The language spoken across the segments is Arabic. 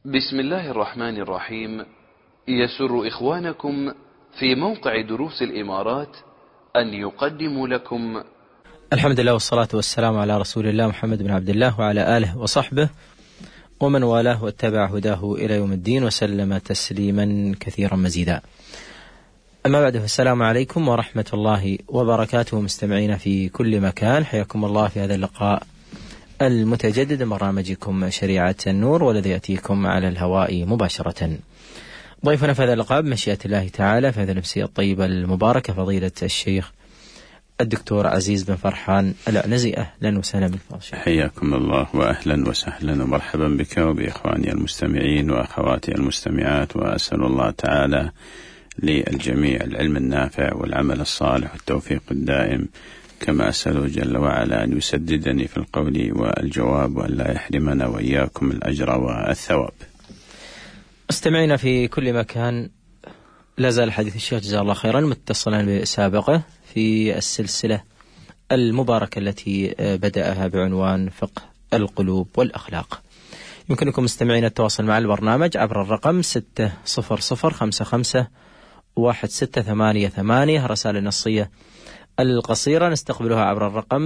بسم الله الرحمن الرحيم. يسر إخوانكم في موقع دروس الإمارات أن يقدموا لكم الحمد لله والصلاة والسلام على رسول الله محمد بن عبد الله وعلى آله وصحبه ومن والاه واتبع هداه إلى يوم الدين وسلم تسليما كثيرا مزيدا. أما بعد، فالسلام عليكم ورحمة الله وبركاته. مستمعين في كل مكان، حياكم الله في هذا اللقاء المتجدد برنامجكم شريعة النور، والذي يأتيكم على الهواء مباشرة. ضيفنا في هذا اللقاء بمشيئة الله تعالى في هذه الأمسية الطيبة المباركة فضيلة الشيخ الدكتور عزيز بن فرحان العنزي. أهلا وسهلا بالفضل. حياكم الله وأهلا وسهلا ومرحبا بك وبإخواني المستمعين وأخواتي المستمعات، وأسأل الله تعالى للجميع العلم النافع والعمل الصالح والتوفيق الدائم، كما أسأله جل وعلا أن يسددني في القول والجواب وأن لا يحرمنا وإياكم الأجر والثواب. استمعنا في كل مكان، لا زال حديث الشيخ جزاه الله خيرا متصلا بسابقه في السلسلة المباركة التي بدأها بعنوان فقه القلوب والأخلاق. يمكنكم مستمعين التواصل مع البرنامج عبر الرقم 600551688. رسائل النصية القصيرة نستقبلها عبر الرقم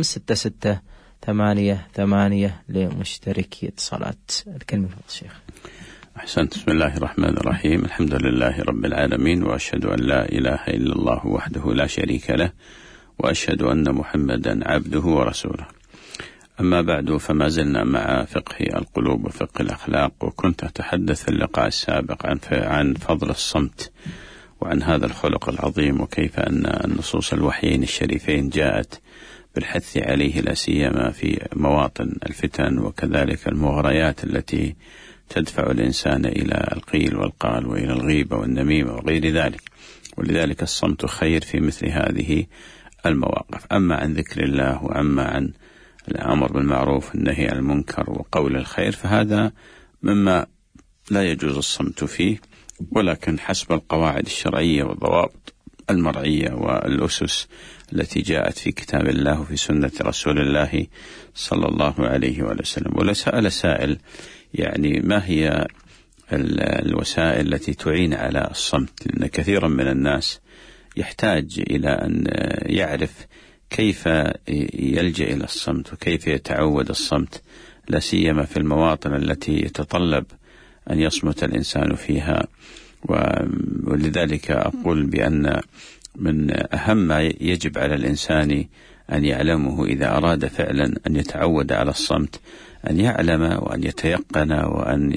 6688 لمشتركي اتصالات. الكلمة لفضل الشيخ. أحسنت. بسم الله الرحمن الرحيم. الحمد لله رب العالمين، وأشهد أن لا إله إلا الله وحده لا شريك له، وأشهد أن محمدا عبده ورسوله. أما بعد، فما زلنا مع فقه القلوب وفقه الأخلاق، وكنت أتحدث في اللقاء السابق عن فضل الصمت وعن هذا الخلق العظيم، وكيف أن النصوص الوحيين الشريفين جاءت بالحث عليه، لا سيما في مواطن الفتن وكذلك المغريات التي تدفع الإنسان إلى القيل والقال وإلى الغيبة والنميمة وغير ذلك. ولذلك الصمت خير في مثل هذه المواقف. أما عن ذكر الله وأما عن الأمر بالمعروف والنهي عن المنكر وقول الخير، فهذا مما لا يجوز الصمت فيه، ولكن حسب القواعد الشرعية والضوابط المرعية والأسس التي جاءت في كتاب الله وفي سنة رسول الله صلى الله عليه وسلم. ولسأل سائل، يعني ما هي الوسائل التي تعين على الصمت؟ لأن كثيرا من الناس يحتاج إلى أن يعرف كيف يلجأ إلى الصمت وكيف يتعود الصمت، لا سيما في المواطن التي يتطلب أن يصمت الإنسان فيها. ولذلك أقول بأن من أهم ما يجب على الإنسان أن يعلمه إذا أراد فعلا أن يتعود على الصمت، أن يعلم وأن يتيقن وأن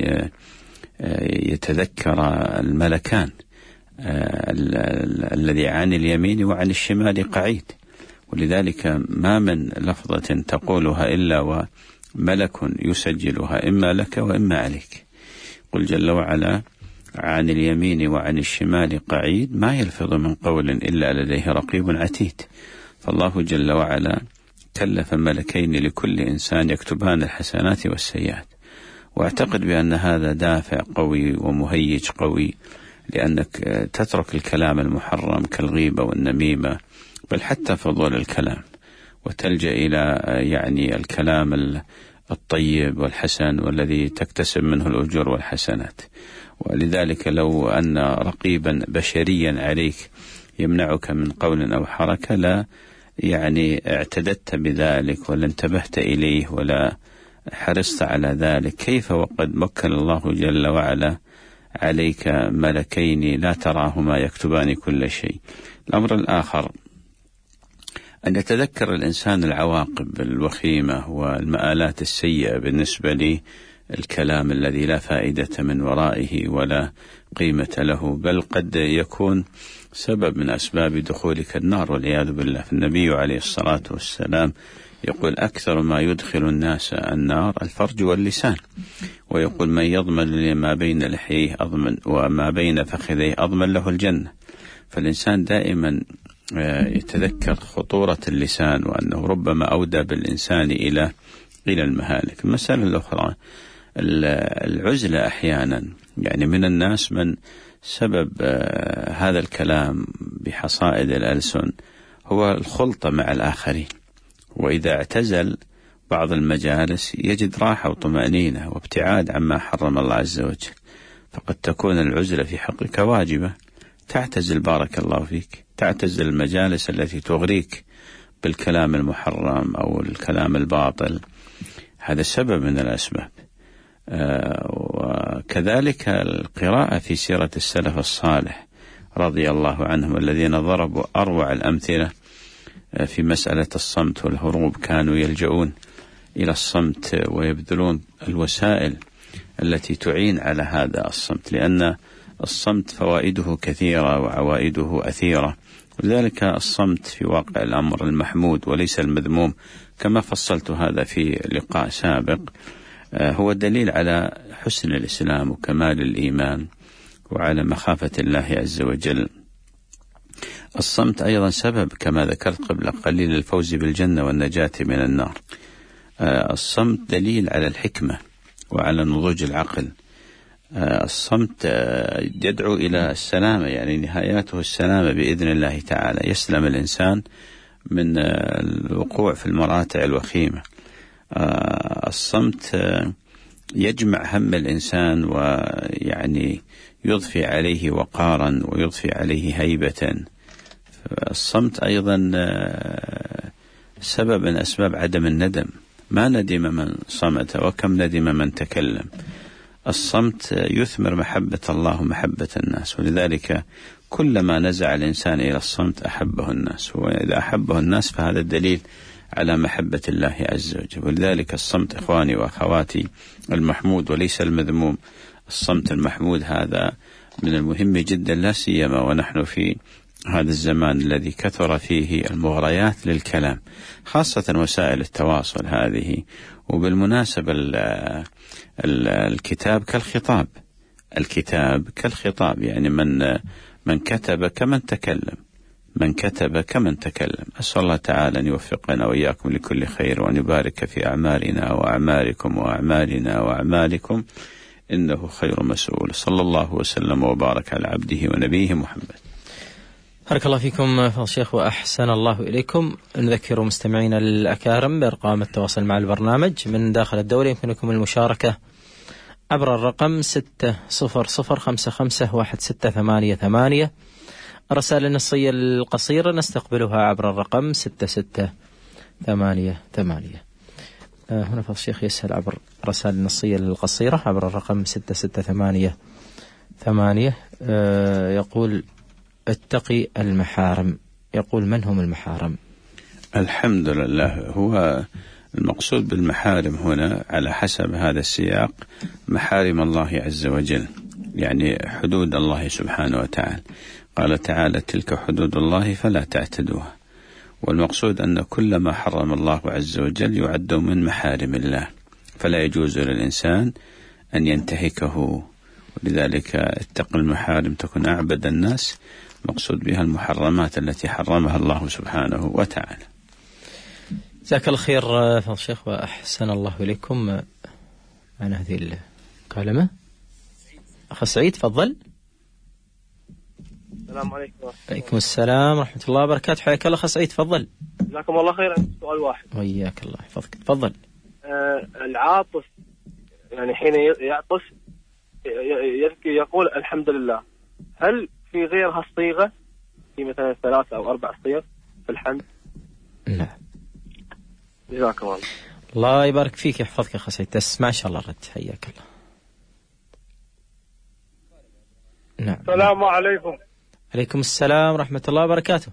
يتذكر الملكان الذي عن اليمين وعن الشمال قعيد. ولذلك ما من لفظة تقولها إلا وملك يسجلها، إما لك وإما عليك. قل جل وعلا: عن اليمين وعن الشمال قعيد، ما يلفظ من قول إلا لديه رقيب عتيد. فالله جل وعلا كلف ملكين لكل إنسان يكتبان الحسنات والسيئات. وأعتقد بأن هذا دافع قوي ومهيج قوي، لأنك تترك الكلام المحرم كالغيبة والنميمة، بل حتى فضول الكلام، وتلجأ إلى يعني الكلام الطيب والحسن والذي تكتسب منه الأجور والحسنات. ولذلك لو أن رقيبا بشريا عليك يمنعك من قول أو حركة، لا يعني اعتددت بذلك ولا انتبهت إليه ولا حرصت على ذلك، كيف وقد وكل الله جل وعلا عليك ملكين لا تراهما يكتبان كل شيء. الأمر الآخر أن يتذكر الإنسان العواقب الوخيمة والمآلات السيئة بالنسبة للكلام الذي لا فائدة من ورائه ولا قيمة له، بل قد يكون سبب من أسباب دخولك النار والعياذ بالله. فالنبي عليه الصلاة والسلام يقول: أكثر ما يدخل الناس النار الفرج واللسان، ويقول: من يضمن لما بين لحيه أضمن وما بين فخذيه أضمن له الجنة. فالإنسان دائما يتذكر خطورة اللسان، وأنه ربما أودى بالإنسان إلى المهالك. المسألة الأخرى العزلة أحيانا، يعني من الناس من سبب هذا الكلام بحصائد الألسن هو الخلطة مع الآخرين، وإذا اعتزل بعض المجالس يجد راحة وطمأنينة وابتعاد عما حرم الله عز وجل، فقد تكون العزلة في حقك واجبة، تعتزل بارك الله فيك، تعتزل المجالس التي تغريك بالكلام المحرم أو الكلام الباطل، هذا سبب من الأسباب. وكذلك القراءة في سيرة السلف الصالح رضي الله عنهم الذين ضربوا أروع الأمثلة في مسألة الصمت والهروب، كانوا يلجؤون إلى الصمت ويبذلون الوسائل التي تعين على هذا الصمت، لأن الصمت فوائده كثيرة وعوائده أثيرة، ولذلك الصمت في واقع الأمر المحمود وليس المذموم، كما فصلت هذا في لقاء سابق. هو دليل على حسن الإسلام وكمال الإيمان وعلى مخافة الله عز وجل. الصمت أيضا سبب كما ذكرت قبل قليل الفوز بالجنة والنجاة من النار. الصمت دليل على الحكمة وعلى نضوج العقل. الصمت يدعو إلى السلامة، يعني نهاياته السلامة بإذن الله تعالى، يسلم الإنسان من الوقوع في المراتع الوخيمة. الصمت يجمع هم الإنسان ويعني يضفي عليه وقارا ويضفي عليه هيبة. الصمت أيضا سبب من أسباب عدم الندم، ما ندم من صمت وكم ندم من تكلم. الصمت يثمر محبة الله ومحبة الناس، ولذلك كلما نزع الإنسان إلى الصمت أحبه الناس، وإذا أحبه الناس فهذا الدليل على محبة الله عز وجل. ولذلك الصمت إخواني وأخواتي المحمود وليس المذموم. الصمت المحمود هذا من المهم جدا، لا سيما ونحن في هذا الزمان الذي كثر فيه المغريات للكلام، خاصة وسائل التواصل هذه. وبالمناسبة الكتاب كالخطاب، الكتاب كالخطاب، يعني من كتب كمن تكلم، من كتب كمن تكلم. أسأل الله تعالى أن يوفقنا وإياكم لكل خير، وأن يبارك في أعمالنا وأعمالكم وأعمالنا وأعمالكم، إنه خير مسؤول. صلى الله وسلم وبارك على عبده ونبيه محمد. بارك الله فيكم فضل الشيخ وأحسن الله إليكم. نذكر مستمعينا الأكارم بأرقام التواصل مع البرنامج من داخل الدولة. يمكنكم المشاركة عبر الرقم 600551688. الرسائل النصية القصيرة نستقبلها عبر الرقم 6688. هنا فضل الشيخ يسأل عبر الرسائل النصية القصيرة عبر الرقم 6688. يقول اتقي المحارم. يقول من هم المحارم؟ الحمد لله، هو المقصود بالمحارم هنا على حسب هذا السياق محارم الله عز وجل، يعني حدود الله سبحانه وتعالى. قال تعالى تلك حدود الله فلا تعتدوها. والمقصود أن كل ما حرم الله عز وجل يعد من محارم الله، فلا يجوز للإنسان أن ينتهكه. ولذلك اتق المحارم تكون أعبد الناس، مقصود بها المحرمات التي حرمها الله سبحانه وتعالى. جزاك الله خير فضل الشيخ وأحسن الله إليكم. عن هذه المكالمة أخ سعيد تفضل. السلام عليكم. عليكم السلام ورحمة الله وبركاته. حياك الله أخ سعيد تفضل. جزاكم الله خير. عندي سؤال واحد. وياك الله يحفظك تفضل. العاطف يعني حين يعطس يقول الحمد لله، هل في غير هالصيغة، في مثلا 3 أو 4 صيغ في الحمد؟ نعم. جزاكم الله. الله يبارك فيك يحفظك أخ سعيد، ما شاء الله رد. حياك الله. نعم. السلام عليكم. عليكم السلام ورحمة الله وبركاته.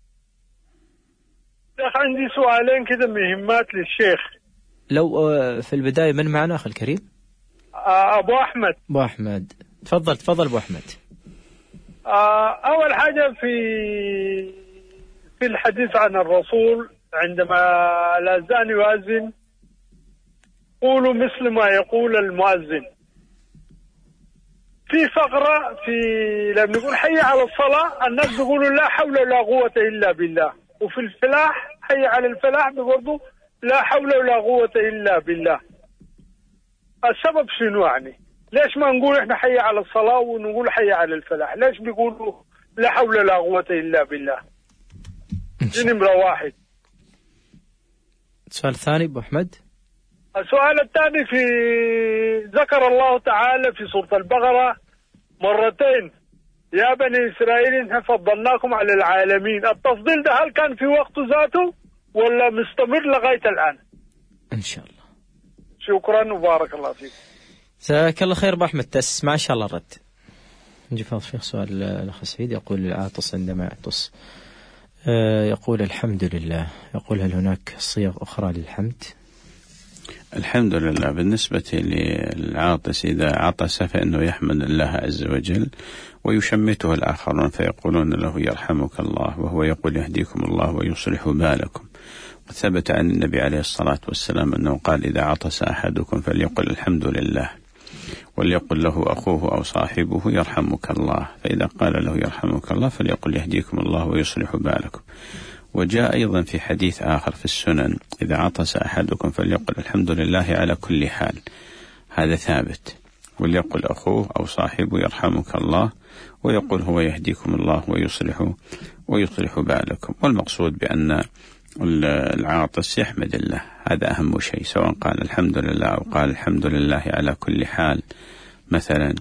شيخ عندي سؤالين كذا مهمات للشيخ. لو في البداية من معنا أخي الكريم؟ أبو أحمد. أبو أحمد تفضل أبو أحمد. أول حاجة في الحديث عن الرسول عندما الأذان يؤذن قولوا مثل ما يقول المؤذن. في فقرة لما نقول حي على الصلاة الناس بيقولوا لا حول ولا قوة إلا بالله، وفي الفلاح حي على الفلاح بيقولوا لا حول ولا قوة إلا بالله. السبب شنو يعني؟ ليش ما نقول احنا حي على الصلاة ونقول حي على الفلاح؟ ليش بيقولوا لا حول ولا قوة إلا بالله؟ دي نمرة 1. السؤال الثاني أبو أحمد. السؤال الثاني ذكر الله تعالى في سورة البقرة مرتين يا بني إسرائيل إن فضلناكم على العالمين. التفضيل ده هل كان في وقت ذاته ولا مستمر لغاية الآن؟ إن شاء الله. شكرا وبارك الله فيك. جزاك الله خير أبو أحمد تس، ما شاء الله الرد. نجي فاضل شيخ سؤال الأخ سعيد يقول العاطس عندما يعطس يقول الحمد لله، يقول هل هناك صيغ أخرى للحمد؟ الحمد لله بالنسبة للعاطس إذا عطس فإنه يحمد الله عز وجل، ويشمته الآخرون فيقولون له يرحمك الله، وهو يقول يهديكم الله ويصلح بالكم. وثبت عن النبي عليه الصلاة والسلام أنه قال إذا عطس أحدكم فليقل الحمد لله، وليقل له أخوه أو صاحبه يرحمك الله، فإذا قال له يرحمك الله فليقل يهديكم الله ويصلح بالكم. وجاء أيضا في حديث آخر في السنن إذا عطس أحدكم فليقل الحمد لله على كل حال، هذا ثابت، وليقل أخوه أو صاحبه يرحمك الله، ويقول هو يهديكم الله ويصلح بالكم. والمقصود بأن العاطس يحمد الله، هذا أهم شيء، سواء قال الحمد لله أو قال الحمد لله على كل حال مثلا،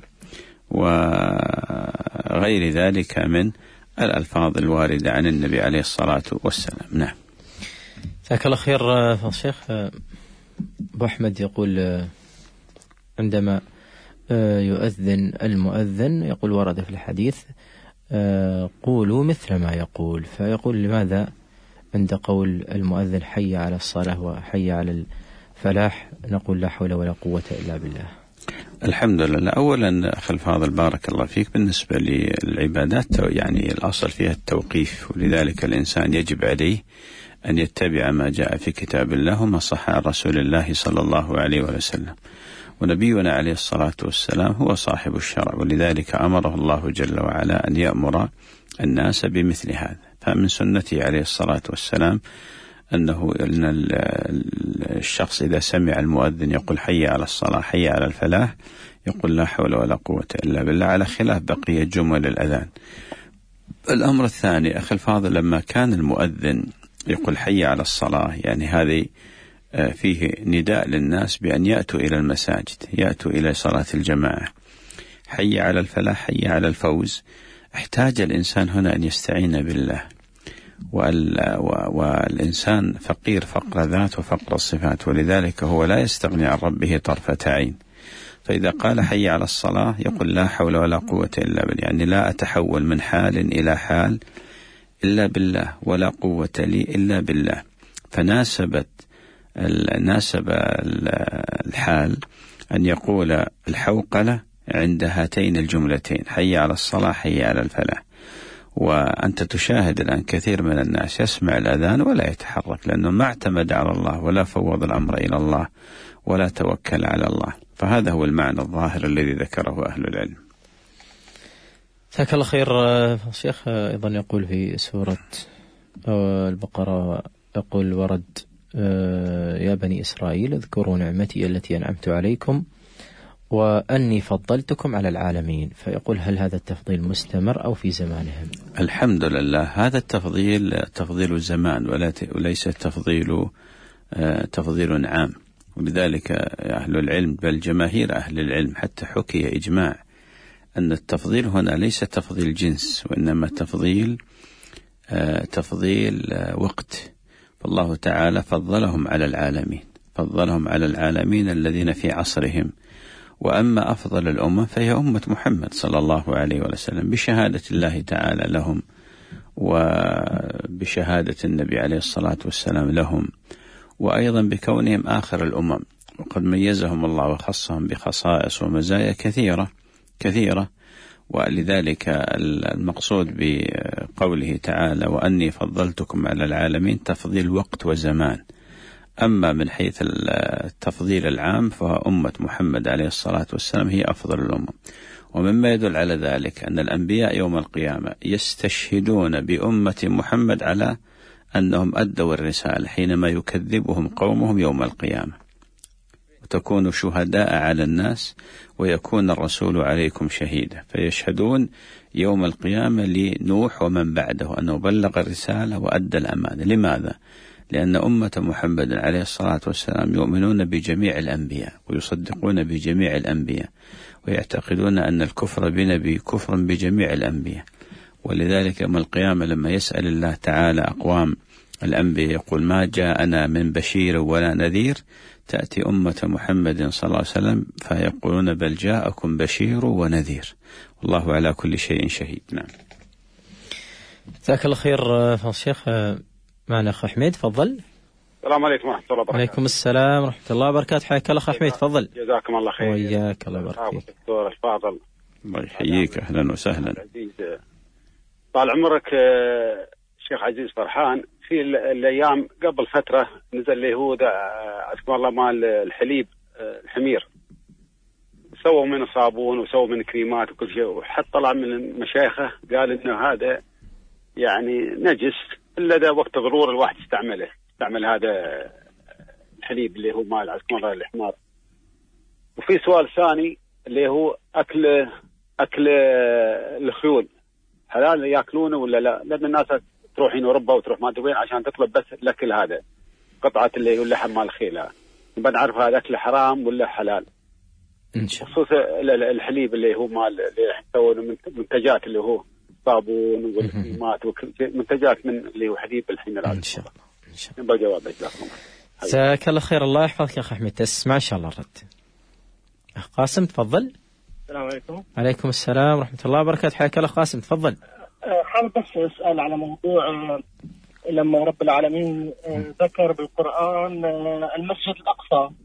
وغير ذلك من الألفاظ الواردة عن النبي عليه الصلاة والسلام. نعم. جزاك الله خير الشيخ. أبو أحمد يقول عندما يؤذن المؤذن يقول ورد في الحديث قولوا مثل ما يقول، فيقول لماذا عند قول المؤذن حي على الصلاة وحي على الفلاح نقول لا حول ولا قوة إلا بالله؟ الحمد لله. أولا أخي الفاضل بارك الله فيك، بالنسبة للعبادات يعني الأصل فيها التوقيف، ولذلك الإنسان يجب عليه أن يتبع ما جاء في كتاب الله وما صح عن رسول الله صلى الله عليه وسلم. ونبينا عليه الصلاة والسلام هو صاحب الشرع، ولذلك أمره الله جل وعلا أن يأمر الناس بمثل هذا. فمن سنته عليه الصلاة والسلام أن الشخص إذا سمع المؤذن يقول حي على الصلاة حي على الفلاح يقول لا حول ولا قوة إلا بالله، على خلاف بقية جمل الأذان. الأمر الثاني أخي الفاضل، لما كان المؤذن يقول حي على الصلاة يعني هذه فيه نداء للناس بأن يأتوا إلى المساجد، يأتوا إلى صلاة الجماعة. حي على الفلاح حي على الفوز، احتاج الإنسان هنا أن يستعين بالله، والإنسان فقير فقر ذات وفقر الصفات، ولذلك هو لا يستغني عن ربه طرفة عين. فإذا قال حي على الصلاة يقول لا حول ولا قوة إلا بالله، يعني لا أتحول من حال إلى حال إلا بالله، ولا قوة لي إلا بالله. فناسب الحال أن يقول الحوقلة عند هاتين الجملتين حي على الصلاة حي على الفلاح. وأنت تشاهد الآن كثير من الناس يسمع الأذان ولا يتحرك، لأنه ما اعتمد على الله ولا فوض الأمر إلى الله ولا توكل على الله. فهذا هو المعنى الظاهر الذي ذكره أهل العلم. جزاك الله خير. الشيخ أيضا يقول في سورة البقرة يقول ورد يا بني إسرائيل اذكروا نعمتي التي أنعمت عليكم وأني فضلتكم على العالمين، فيقول هل هذا التفضيل مستمر أو في زمانهم؟ الحمد لله، هذا التفضيل تفضيل الزمان وليس تفضيل عام. ولذلك أهل العلم بل جماهير أهل العلم حتى حكي إجماع أن التفضيل هنا ليس تفضيل جنس، وإنما تفضيل وقت. فالله تعالى فضلهم على العالمين الذين في عصرهم. وأما أفضل الأمة فهي أمة محمد صلى الله عليه وسلم، بشهادة الله تعالى لهم وبشهادة النبي عليه الصلاة والسلام لهم، وأيضا بكونهم آخر الأمم، وقد ميزهم الله وخصهم بخصائص ومزايا كثيرة. ولذلك المقصود بقوله تعالى وأني فضلتكم على العالمين تفضيل وقت وزمان. أما من حيث التفضيل العام فأمة محمد عليه الصلاة والسلام هي أفضل الأمم. ومما يدل على ذلك أن الأنبياء يوم القيامة يستشهدون بأمة محمد على أنهم أدوا الرسالة حينما يكذبهم قومهم يوم القيامة، وتكونوا شهداء على الناس ويكون الرسول عليكم شهيدا، فيشهدون يوم القيامة لنوح ومن بعده أنه بلغ الرسالة وأدى الأمانة. لماذا؟ لأن أمة محمد عليه الصلاة والسلام يؤمنون بجميع الأنبياء ويصدقون بجميع الأنبياء ويعتقدون أن الكفر بنبي كفر بجميع الأنبياء. ولذلك يوم القيامة لما يسأل الله تعالى أقوام الأنبياء يقول ما جاءنا من بشير ولا نذير، تأتي أمة محمد صلى الله عليه وسلم فيقولون بل جاءكم بشير ونذير والله على كل شيء شهيد. نعم. جزاك الله خير فضل الشيخ. معنا أخ حميد، تفضل. السلام عليكم ورحمة الله وبركاته. عليكم السلام ورحمة الله وبركاته. حياك الله أخ حميد، تفضل. جزاكم الله خير. وياك الله يبارك فيك. دكتور الفاضل الله يحييك، أهلا وسهلا. عزيز طال عمرك الشيخ عزيز فرحان. في الأيام قبل فترة نزل ليهود عزكم الله مال الحليب الحمير، سووا منه صابون وسووا منه كريمات وكل شيء، وحتى طلع من مشايخه قال إنه هذا يعني نجس إلا ده وقت ضرورة الواحد يستعمل هذا الحليب اللي هو مال عزكم الله الحمار. وفي سؤال ثاني اللي هو أكل الخيول حلال يأكلونه ولا لا؟ لأن الناس تروحين أوروبا وتروح ما أدري وين عشان تطلب بس الأكل هذا، قطعة اللي هو اللحم مال الخيل، بنعرف هذا أكل حرام ولا حلال؟ خصوصا الحليب اللي هو مال اللي يسوون منتجات اللي هو صابون والكريمات منتجات من اللي هو حليب الحين. إن شاء الله إن شاء الله. نبغى جواب جزاكم الله. جزاك الله خير. الله يحفظك يا أخ أحمد، تسمع إن شاء الله الرد. أخ قاسم تفضل. السلام عليكم. عليكم السلام ورحمة الله وبركاته. حياك الله قاسم، تفضل. حابب بس أسأل على موضوع لما رب العالمين ذكر بالقرآن المسجد الأقصى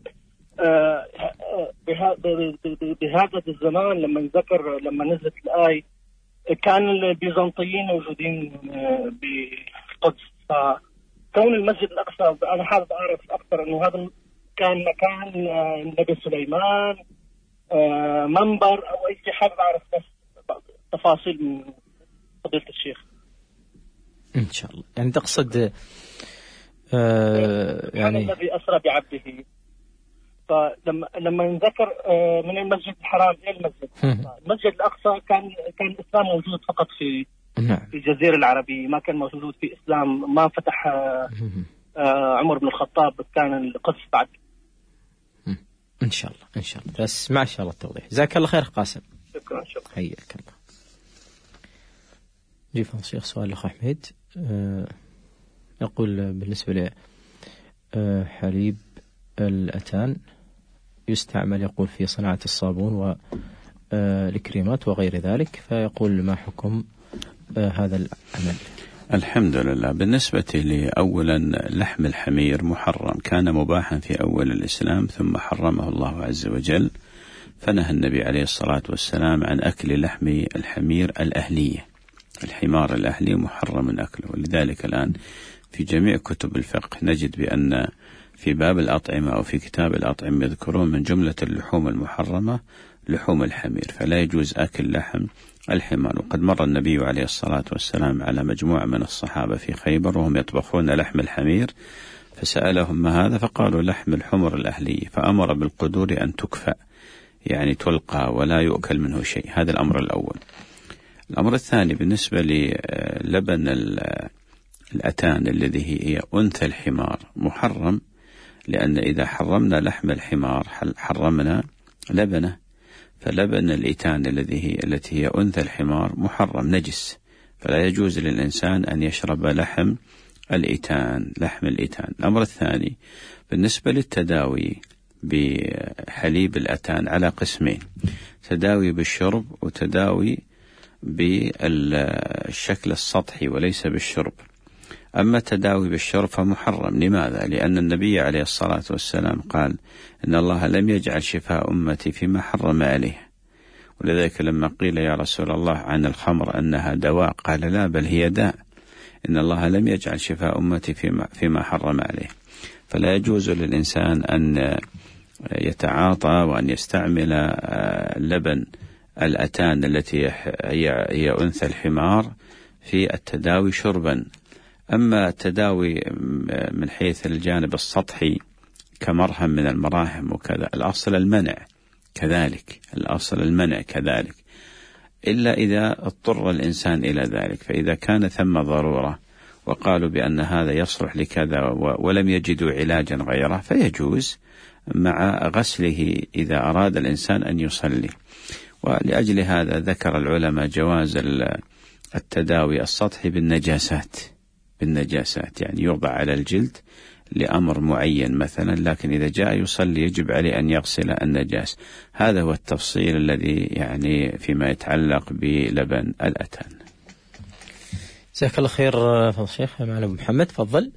بهذا الزمان لما نزلت الآية كان البيزنطيين موجودين بالقدس، فكون المسجد الأقصى أنا حابب أعرف أكثر إنه هذا كان مكان النبي سليمان منبر أو أي شيء. حابب أعرف بس تفاصيل من فضيلة الشيخ. إن شاء الله. يعني تقصد يعني الذي أسرى بعبده، فلما نذكر من المسجد الحرام إلى المسجد الأقصى كان الإسلام موجود فقط في الجزيرة العربية، ما كان موجود في إسلام، ما فتح عمر بن الخطاب كان القدس بعد. إن شاء الله إن شاء الله. بس ما شاء الله التوضيح. جزاك الله خير قاسم. شكرا. حياك الله. جيب الشيخ سؤال الأخ حميد. يقول بالنسبة لحليب الأتان يستعمل يقول في صناعة الصابون والكريمات وغير ذلك، فيقول ما حكم هذا العمل؟ الحمد لله. بالنسبة لأولا لحم الحمير محرم، كان مباحا في أول الإسلام ثم حرمه الله عز وجل، فنهى النبي عليه الصلاة والسلام عن أكل لحم الحمير الأهلية. الحمار الأهلي محرم أكله، ولذلك الآن في جميع كتب الفقه نجد بأن في باب الأطعمة أو في كتاب الأطعمة يذكرون من جملة اللحوم المحرمة لحوم الحمير، فلا يجوز أكل لحم الحمار. وقد مر النبي عليه الصلاة والسلام على مجموعة من الصحابة في خيبر وهم يطبخون لحم الحمير، فسألهم ما هذا؟ فقالوا لحم الحمر الأهلية، فأمر بالقدور أن تكفأ، يعني تلقى ولا يؤكل منه شيء. هذا الأمر الأول. الأمر الثاني بالنسبة للبن الأتان الذي هي أنثى الحمار محرم، لأن إذا حرمنا لحم الحمار حرمنا لبنه، فلبن الإتان التي هي أنثى الحمار محرم نجس، فلا يجوز للإنسان أن يشرب لحم الإتان. الأمر الثاني بالنسبة للتداوي بحليب الأتان على قسمين: تداوي بالشرب وتداوي بالشكل السطحي وليس بالشرب. أما التداوي بالشرب فمحرم. لماذا؟ لأن النبي عليه الصلاة والسلام قال إن الله لم يجعل شفاء أمتي فيما حرم عليه، ولذلك لما قيل يا رسول الله عن الخمر أنها دواء قال لا بل هي داء، إن الله لم يجعل شفاء أمتي فيما حرم عليه. فلا يجوز للإنسان أن يتعاطى وأن يستعمل لبن الأتان التي هي أنثى الحمار في التداوي شربا. أما التداوي من حيث الجانب السطحي كمرهم من المراهم وكذا، الأصل المنع كذلك، إلا إذا اضطر الإنسان إلى ذلك. فإذا كان ثم ضرورة وقالوا بأن هذا يصلح لكذا ولم يجدوا علاجا غيره، فيجوز مع غسله إذا أراد الإنسان أن يصلي. ولأجل هذا ذكر العلماء جواز التداوي السطحي بالنجاسات، يعني يوضع على الجلد لأمر معين مثلا، لكن إذا جاء يصلي يجب عليه أن يغسل النجاس. هذا هو التفصيل الذي يعني فيما يتعلق بلبن الأتان. جزاك الله خير فضل الشيخ. معنا أبو محمد، تفضل.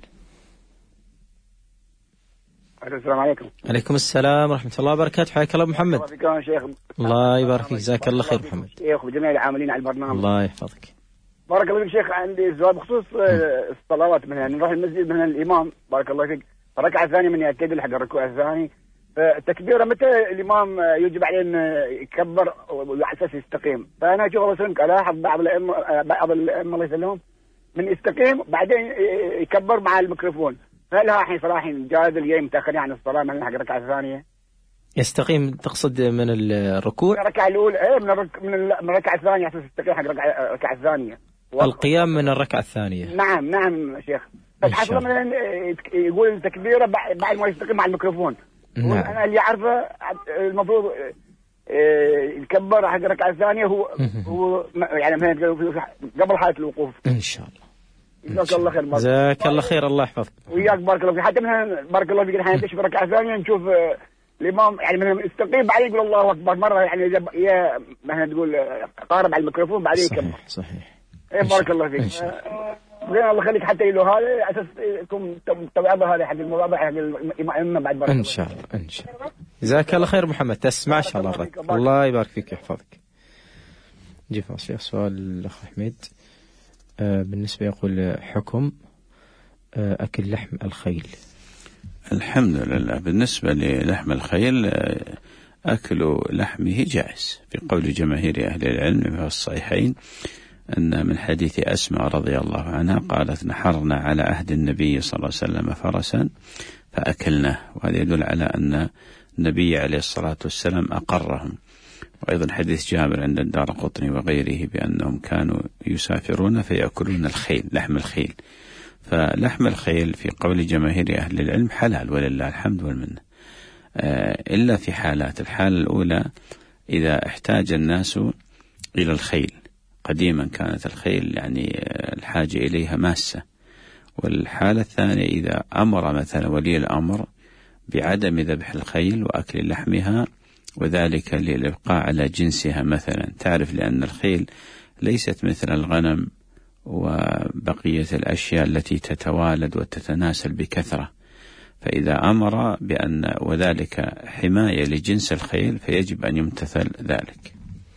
السلام عليكم. عليكم السلام ورحمة الله وبركاته. حياك الله أبو محمد. الله يبارك فيك. جزاك الله خير محمد. شيخ وجميع العاملين على البرنامج. الله يحفظك. بارك الله فيك شيخ. عندي سؤال بخصوص الصلوات. مثلا نروح المسجد مثلا الإمام بارك الله فيك الركعة الثانية من يعتدل حق الركوع الثاني، فالتكبيرة متى الإمام يجب عليه أن يكبر وعلى أساس يستقيم؟ فأنا أشوف الله يسلمك ألاحظ بعض الأئمة الله يسلمهم من يستقيم بعدين يكبر مع الميكروفون، فهل ها حين صراحة جائز اليوم متأخر عن الصلاة من حق الركعة الثانية؟ يستقيم تقصد من الركوع؟ الركعة الأولى من الركعة الثانية أساس يستقيم حق الركعة الثانية. القيام من الركعة الثانية. نعم شيخ. فحصل مثلا يقول التكبيرة بعد ما يستقيم مع الميكروفون. نعم. أنا اللي أعرفه المفروض يكبر حق الركعة الثانية هو يعني قبل حالة الوقوف. إن شاء الله. جزاك الله خير. جزاك الله خير. الله يحفظك. وياك بارك الله فيك. حتى مثلا بارك الله فيك الحين نشوف الركعة الثانية نشوف الإمام يعني من يستقيم بعدين يقول الله أكبر مرة، يعني إذا مثلا تقول قارب على الميكروفون بعدين يكبر. صحيح. بارك الله فيك. الله يخليك حتى له هذا أساس يكون تبعه هذا حق الموضوع حق الإمام بعد بارك. إن شاء الله. جزاك الله خير محمد. تسمع إن شاء الله الرد. الله يبارك فيك ويحفظك. جيب الشيخ سؤال الأخ حميد بالنسبة يقول حكم أكل لحم الخيل. الحمد لله. بالنسبة للحم الخيل أكل لحمه جائز في قول جماهير أهل العلم في الصحيحين، أن من حديث أسماء رضي الله عنها قالت نحرنا على عهد النبي صلى الله عليه وسلم فرسا فأكلناه، وهذا يدل على أن النبي عليه الصلاة والسلام أقرهم. وأيضا حديث جابر عند الدارقطني وغيره بأنهم كانوا يسافرون فيأكلون الخيل، لحم الخيل. فلحم الخيل في قول جماهير أهل العلم حلال ولله الحمد والمنة، إلا في حالات. الحالة الأولى إذا احتاج الناس إلى الخيل، قديما كانت الخيل يعني الحاجة إليها ماسة. والحالة الثانية إذا أمر مثلا ولي الأمر بعدم ذبح الخيل وأكل لحمها، وذلك للإبقاء على جنسها مثلا. تعرف لأن الخيل ليست مثل الغنم وبقية الأشياء التي تتوالد وتتناسل بكثرة، فإذا أمر بأن وذلك حماية لجنس الخيل فيجب أن يمتثل ذلك.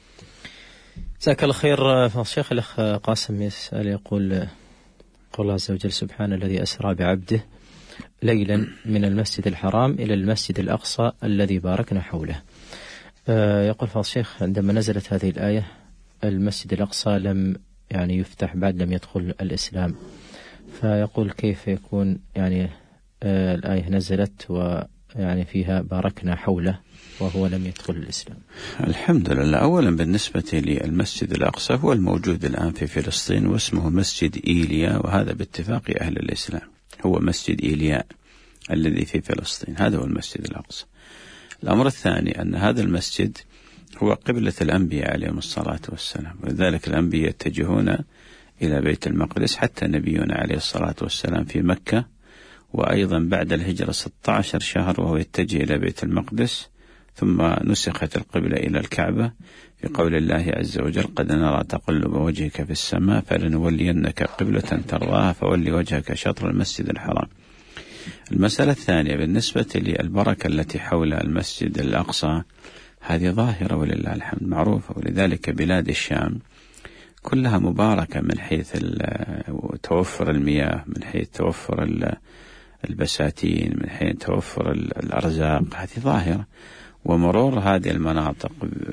جزاك الله خير فضل الشيخ. الأخ قاسم يسأل يقول قول الله عز وجل سبحانه الذي أسرى بعبده ليلا من المسجد الحرام إلى المسجد الأقصى الذي باركنا حوله. يقول فضل الشيخ عندما نزلت هذه الآية المسجد الأقصى لم يعني يفتح بعد، لم يدخل الإسلام، فيقول كيف يكون يعني الآية نزلت ويعني فيها باركنا حوله وهو لم يدخل الإسلام؟ الحمد لله. أولا بالنسبة للمسجد الأقصى هو الموجود الآن في فلسطين واسمه مسجد إيليا، وهذا باتفاق أهل الإسلام هو مسجد إيليا الذي في فلسطين، هذا هو المسجد الأقصى. الأمر الثاني أن هذا المسجد هو قبلة الأنبياء عليهم الصلاة والسلام، ولذلك الأنبياء يتجهون إلى بيت المقدس، حتى نبينا عليه الصلاة والسلام في مكة، وأيضا بعد الهجرة 16 شهر وهو يتجه إلى بيت المقدس، ثم نسخت القبلة إلى الكعبة في قول الله عز وجل قد نرى تقلب وجهك في السماء فلنولينك قبلة ترضاها فولي وجهك شطر المسجد الحرام. المسألة الثانية بالنسبة للبركة التي حول المسجد الأقصى، هذه ظاهرة ولله الحمد معروفة، ولذلك بلاد الشام كلها مباركة من حيث توفر المياه، من حيث توفر البساتين، من حيث توفر الأرزاق، هذه ظاهرة. ومرور هذه المناطق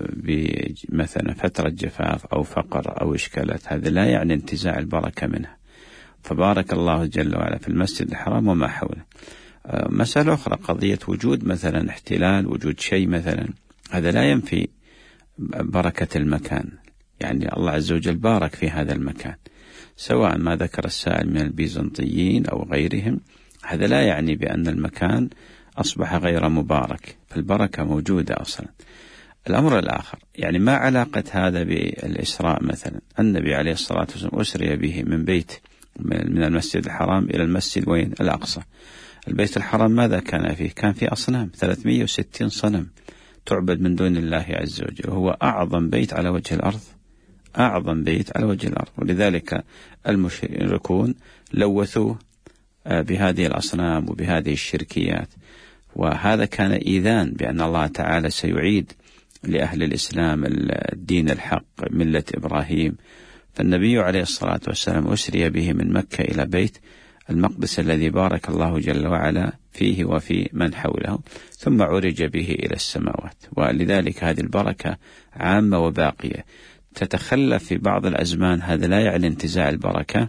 بمثلا فترة جفاف أو فقر أو إشكالات، هذا لا يعني انتزاع البركة منها. فبارك الله جل وعلا في المسجد الحرام وما حوله. مسألة أخرى قضية وجود مثلا احتلال، وجود شيء مثلا، هذا لا ينفي بركة المكان، يعني الله عز وجل بارك في هذا المكان، سواء ما ذكر السائل من البيزنطيين أو غيرهم، هذا لا يعني بأن المكان أصبح غير مبارك، فالبركة موجودة أصلا. الأمر الآخر، يعني ما علاقة هذا بالإسراء؟ مثلا النبي عليه الصلاة والسلام أسري به من بيت من المسجد الحرام إلى المسجد وين؟ الأقصى. البيت الحرام ماذا كان فيه؟ كان فيه أصنام، 360 صنم تعبد من دون الله عز وجل، وهو أعظم بيت على وجه الأرض، أعظم بيت على وجه الأرض. ولذلك المشركون لوثوه بهذه الأصنام وبهذه الشركيات، وهذا كان إيذان بأن الله تعالى سيعيد لأهل الإسلام الدين الحق ملة إبراهيم. فالنبي عليه الصلاة والسلام أسري به من مكة إلى بيت المقدس الذي بارك الله جل وعلا فيه وفي من حوله، ثم عرج به إلى السماوات. ولذلك هذه البركة عامة وباقية، تتخلف في بعض الأزمان، هذا لا يعني انتزاع البركة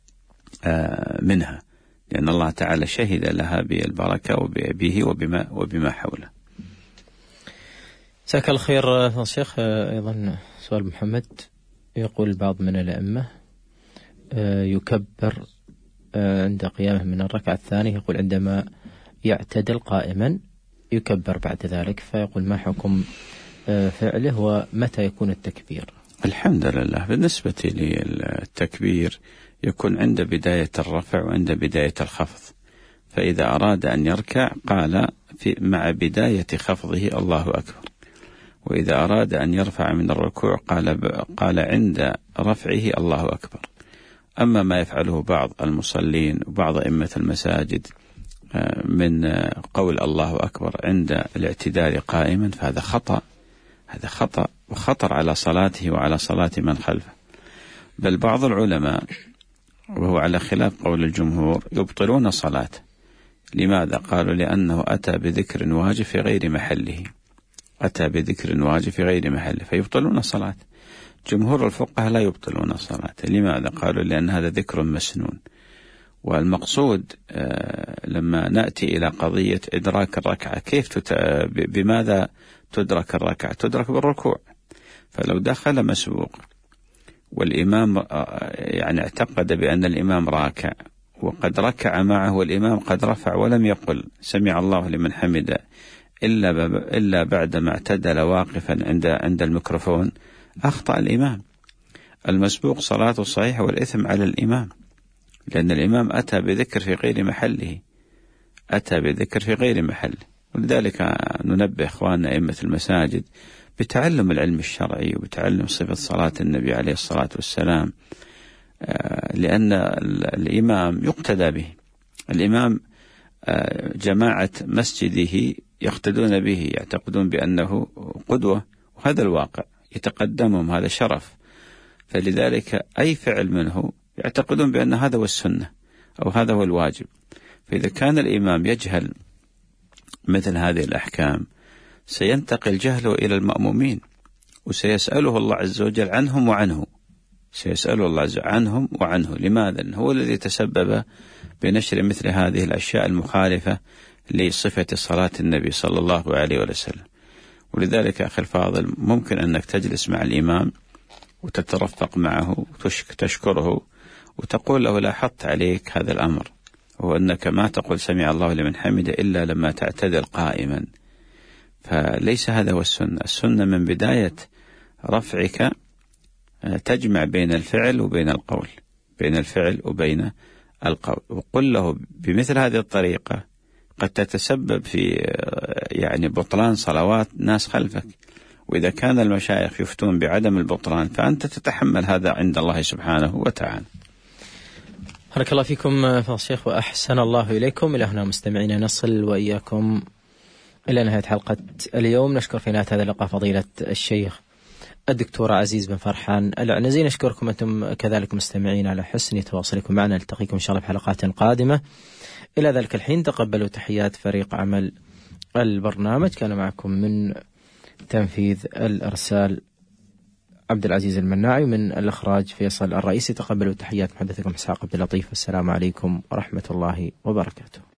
منها، لأن الله تعالى شهد لها بالبركة وبه وبما حوله. جزاك الله خير شيخ. أيضا سؤال محمد، يقول بعض من الأئمة يكبر عند قيامه من الركعة الثانية، يقول عندما يعتدل قائما يكبر بعد ذلك، فيقول ما حكم فعله ومتى يكون التكبير؟ الحمد لله، بالنسبة للتكبير يكون عند بداية الرفع وعند بداية الخفض. فإذا أراد أن يركع قال مع بداية خفضه الله أكبر، وإذا أراد أن يرفع من الركوع قال عند رفعه الله أكبر. أما ما يفعله بعض المصلين وبعض أئمة المساجد من قول الله أكبر عند الاعتدال قائما، فهذا خطأ، هذا خطأ وخطر على صلاته وعلى صلاة من خلفه. بل بعض العلماء، وهو على خلاف قول الجمهور، يبطلون صلاته. لماذا؟ قالوا لأنه أتى بذكر واجب في غير محله، أتى بذكر واجب في غير محله فيبطلون صلاته. جمهور الفقهاء لا يبطلون صلاته. لماذا؟ قالوا لأن هذا ذكر مسنون، والمقصود لما نأتي إلى قضية إدراك الركعة، بماذا تدرك الركعة؟ تدرك بالركوع. فلو دخل مسبوق والإمام يعني اعتقد بأن الإمام راكع وقد ركع معه والإمام قد رفع ولم يقل سمع الله لمن حمده إلا بعدما اعتدل واقفا عند الميكروفون، أخطأ الإمام. المسبوق صلاته صحيحة والإثم على الإمام، لأن الإمام أتى بذكر في غير محله، أتى بذكر في غير محله. ولذلك ننبه إخواننا أئمة المساجد بتعلم العلم الشرعي وبتعلم صفة صلاة النبي عليه الصلاة والسلام، لأن الإمام يقتدى به. الإمام جماعة مسجده يقتدون به، يعتقدون بأنه قدوة، وهذا الواقع يتقدمهم، هذا شرف. فلذلك أي فعل منه يعتقدون بأن هذا هو السنة أو هذا هو الواجب. فإذا كان الإمام يجهل مثل هذه الأحكام سينتقل جهله إلى المأمومين، وسيسأله الله عز وجل عنهم وعنه، سيسأله الله عز وجل عنهم وعنه. لماذا؟ لأنه هو الذي تسبب بنشر مثل هذه الأشياء المخالفة لصفة صلاة النبي صلى الله عليه وسلم. ولذلك أخي الفاضل، ممكن أنك تجلس مع الإمام وتترفق معه وتشكره وتقول له لاحظت عليك هذا الأمر، هو أنك ما تقول سمع الله لمن حمده إلا لما تعتدل قائما. فليس هذا هو السنة. السنة من بداية رفعك تجمع بين الفعل وبين القول، بين الفعل وبين القول. وقل له بمثل هذه الطريقة قد تتسبب في يعني بطلان صلوات ناس خلفك، وإذا كان المشايخ يفتون بعدم البطلان فأنت تتحمل هذا عند الله سبحانه وتعالى. بارك الله فيكم فضيلة الشيخ وأحسن الله إليكم. إلى هنا مستمعينا نصل وإياكم إلى نهاية حلقة اليوم. نشكر في نهاية هذا اللقاء فضيلة الشيخ الدكتور عزيز بن فرحان العنزي. نشكركم أنتم كذلك مستمعين على حسن تواصلكم معنا. نلتقيكم إن شاء الله بحلقات قادمة. إلى ذلك الحين تقبلوا تحيات فريق عمل البرنامج. كان معكم من تنفيذ الإرسال عبد العزيز المناعي، من الإخراج فيصل الرئيسي. تقبلوا تحيات محدثكم إسحاق عبد اللطيف. والسلام عليكم ورحمة الله وبركاته.